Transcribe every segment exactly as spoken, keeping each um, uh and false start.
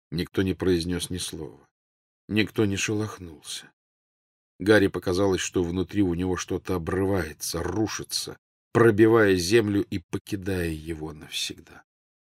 Никто не произнес ни слова. Никто не шелохнулся. Гарри показалось, что внутри у него что-то обрывается, рушится, пробивая землю и покидая его навсегда.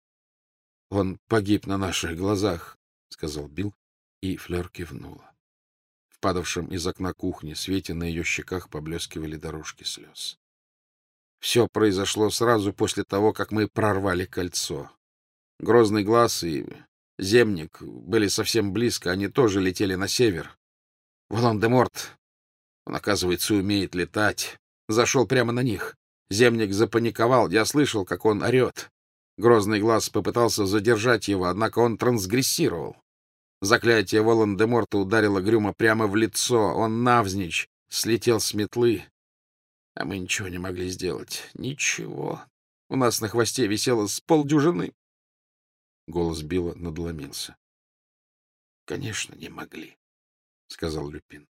— Он погиб на наших глазах, — сказал Билл, и Флёр кивнула. В падавшем из окна кухни свете на ее щеках поблескивали дорожки слез. Все произошло сразу после того, как мы прорвали кольцо. Грозный глаз и Земник были совсем близко, они тоже летели на север. Волан-де-Морт, он, оказывается, умеет летать, зашел прямо на них. Земник запаниковал, я слышал, как он орет. Грозный глаз попытался задержать его, однако он трансгрессировал. Заклятие Волан-де-Морта ударило Грюма прямо в лицо, он навзничь слетел с метлы. А мы ничего не могли сделать. Ничего. У нас на хвосте висело с полдюжины. Голос Билла надломился. — Конечно, не могли, — сказал Люпин.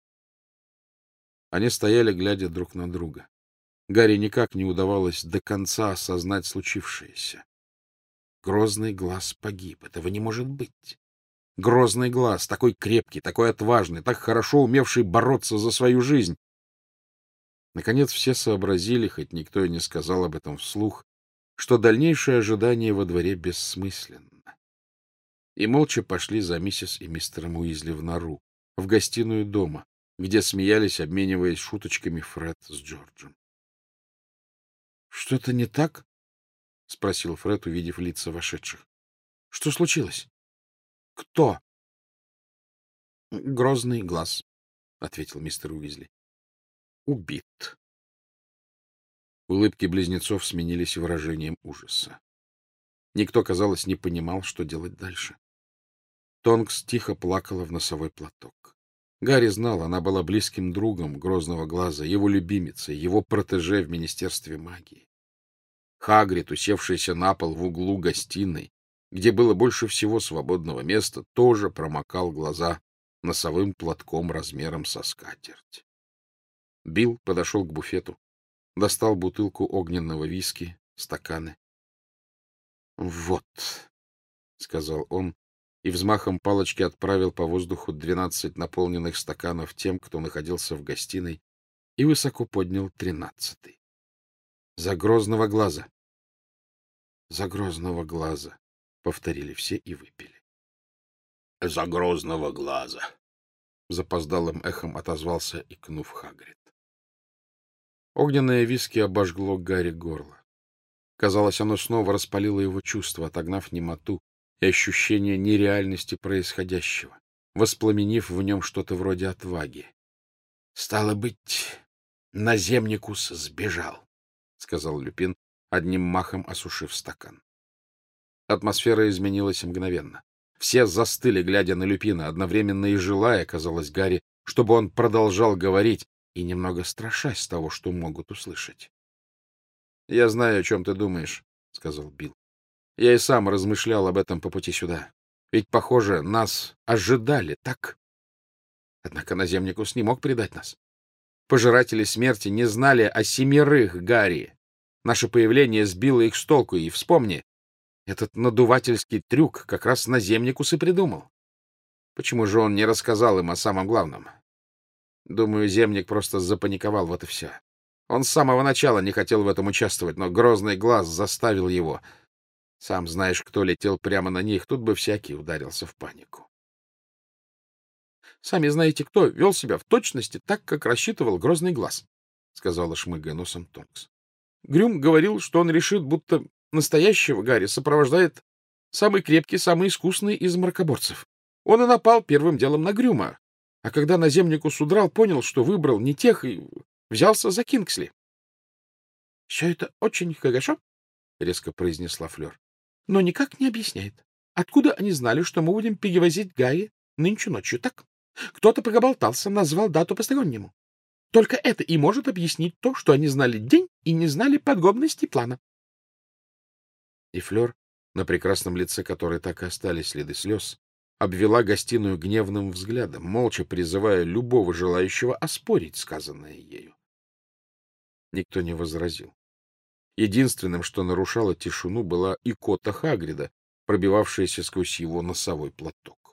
Они стояли, глядя друг на друга. Гарри никак не удавалось до конца осознать случившееся. Грозный глаз погиб. Этого не может быть. Грозный глаз, такой крепкий, такой отважный, так хорошо умевший бороться за свою жизнь. Наконец все сообразили, хоть никто и не сказал об этом вслух, что дальнейшее ожидание во дворе бессмысленно. И молча пошли за миссис и мистером Уизли в нору, в гостиную дома, где смеялись, обмениваясь шуточками Фред с Джорджем. — Что-то не так? — спросил Фред, увидев лица вошедших. — Что случилось? — Кто? — Грозный глаз, — ответил мистер Уизли. — Убит. Улыбки близнецов сменились выражением ужаса. Никто, казалось, не понимал, что делать дальше. Тонкс тихо плакала в носовой платок. Гарри знал, она была близким другом Грозного глаза, его любимицей, его протеже в Министерстве магии. Хагрид, усевшийся на пол в углу гостиной, где было больше всего свободного места, тоже промокал глаза носовым платком размером со скатерть. Билл подошел к буфету, достал бутылку огненного виски, стаканы. — Вот, — сказал он, и взмахом палочки отправил по воздуху двенадцать наполненных стаканов тем, кто находился в гостиной, и высоко поднял тринадцатый. — За Грозного глаза! — За Грозного глаза! — повторили все и выпили. — За Грозного глаза! — запоздалым эхом отозвался, икнув Хагрид. Огненное виски обожгло Гарри горло. Казалось, оно снова распалило его чувства, отогнав немоту и ощущение нереальности происходящего, воспламенив в нем что-то вроде отваги. — Стало быть, наземникус сбежал, — сказал Люпин, одним махом осушив стакан. Атмосфера изменилась мгновенно. Все застыли, глядя на Люпина, одновременно и желая, казалось Гарри, чтобы он продолжал говорить, и немного страшась того, что могут услышать. — Я знаю, о чем ты думаешь, — сказал Билл. Я и сам размышлял об этом по пути сюда. Ведь, похоже, нас ожидали, так? Однако наземникус не мог предать нас. Пожиратели смерти не знали о семерых Гарри. Наше появление сбило их с толку, и вспомни, этот надувательский трюк как раз наземникус и придумал. Почему же он не рассказал им о самом главном? Думаю, земник просто запаниковал, вот и все. Он с самого начала не хотел в этом участвовать, но Грозный глаз заставил его. Сам знаешь, кто летел прямо на них, тут бы всякий ударился в панику. — Сами знаете, кто вел себя в точности так, как рассчитывал Грозный глаз, — сказала, шмыгая носом, Тонкс. Грюм говорил, что он решит, будто настоящего Гарри сопровождает самый крепкий, самый искусный из мракоборцев. Он и напал первым делом на Грюма, а когда наземникус удрал, понял, что выбрал не тех и взялся за Кингсли. — Все это очень хорошо, — резко произнесла Флёр, — но никак не объясняет, откуда они знали, что мы будем перевозить Гарри нынче ночью, так? Кто-то проболтался, назвал дату постороннему. Только это и может объяснить то, что они знали день и не знали подробностей плана. И Флёр, на прекрасном лице которой так и остались следы слез, обвела гостиную гневным взглядом, молча призывая любого желающего оспорить сказанное ею. Никто не возразил. Единственным, что нарушало тишину, была икота Хагрида, пробивавшаяся сквозь его носовой платок.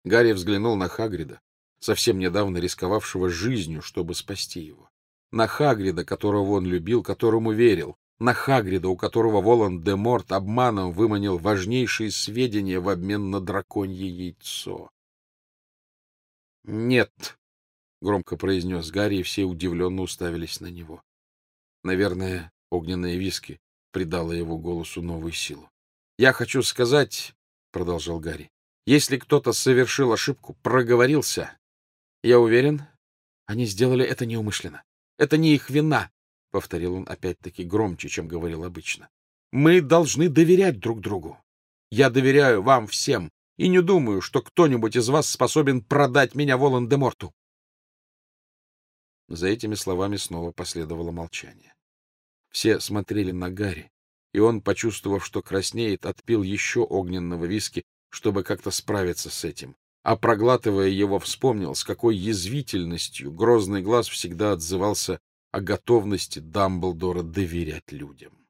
Гарри взглянул на Хагрида, совсем недавно рисковавшего жизнью, чтобы спасти его. На Хагрида, которого он любил, которому верил. На Хагрида, у которого Волан-де-Морт обманом выманил важнейшие сведения в обмен на драконье яйцо. «Нет», — громко произнес Гарри, и все удивленно уставились на него. Наверное, огненное виски придало его голосу новую силу. «Я хочу сказать, — продолжал Гарри, — если кто-то совершил ошибку, проговорился, я уверен, они сделали это неумышленно. Это не их вина, — повторил он опять-таки громче, чем говорил обычно. Мы должны доверять друг другу. Я доверяю вам всем и не думаю, что кто-нибудь из вас способен продать меня Волан-де-Морту. За этими словами снова последовало молчание. Все смотрели на Гарри, и он, почувствовав, что краснеет, отпил еще огненного виски, чтобы как-то справиться с этим. А проглатывая его, вспомнил, с какой язвительностью грозный глаз всегда отзывался о готовности Дамблдора доверять людям.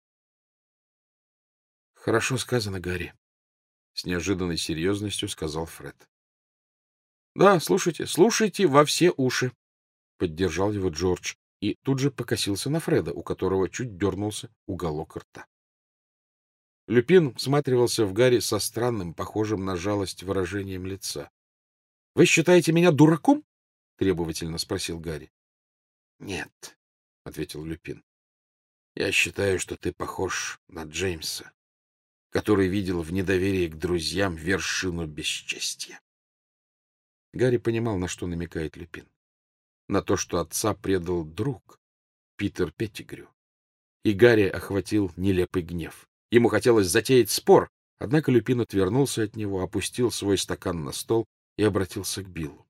— Хорошо сказано, Гарри, — с неожиданной серьезностью сказал Фред. — Да, слушайте, слушайте во все уши, — поддержал его Джордж, и тут же покосился на Фреда, у которого чуть дернулся уголок рта. Люпин всматривался в Гарри со странным, похожим на жалость выражением лица. — Вы считаете меня дураком? — требовательно спросил Гарри. — Нет, — ответил Люпин. — Я считаю, что ты похож на Джеймса, который видел в недоверии к друзьям вершину бесчестия. Гарри понимал, на что намекает Люпин. На то, что отца предал друг, Питер Петтигрю. И Гарри охватил нелепый гнев. Ему хотелось затеять спор, однако Люпин отвернулся от него, опустил свой стакан на стол и обратился к Биллу.